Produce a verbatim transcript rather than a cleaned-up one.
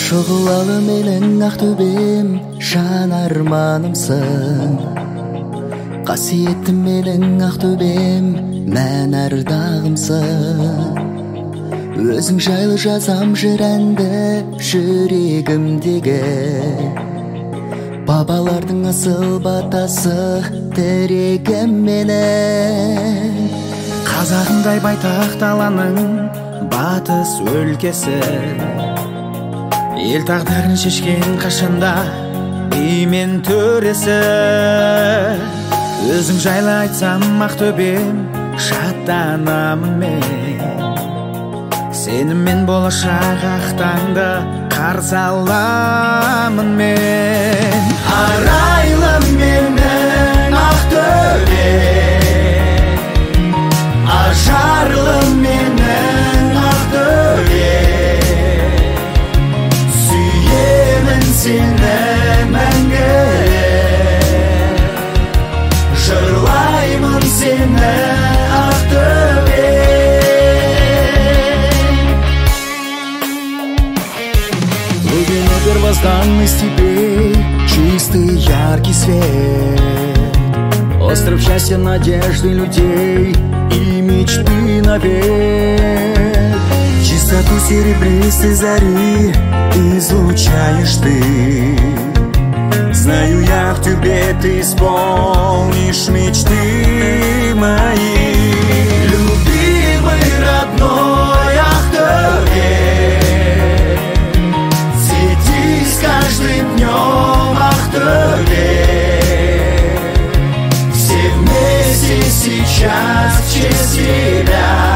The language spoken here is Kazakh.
Шұғылалы менің ақтөбем, жан арманымсың. Қасиетті менің ақтөбем, мән ардағымсың. Өзің жайлы жазам жыр әнді жүрегімдегі. Бабалардың асыл батасы тірегім менің. Қазағымдай байтақ даланың батыс өлкесі, ел тағдырын шешкен қашанда бимен төресі. Өзің жайлы айтсам ақтөбем, шаттанамын мен. Сеніммен болашақ ақтаңды қарсы аламын мен. Арайлы менің ақтөбем, ажарлы менің ақтөбем. Сүйемін сені мәңгі, жырлаймын сені ақтөбем. Первозданный степей, чистый яркий свет, остров счастья, надежды людей и мечты навек. Чистоту серебристой зари излучаешь ты. Знаю я, в тебе ты исполнишь мечты мои. Любимый родной Ақтөбе, каждым днем Ақтөбе. Все вместе сейчас в честь тебя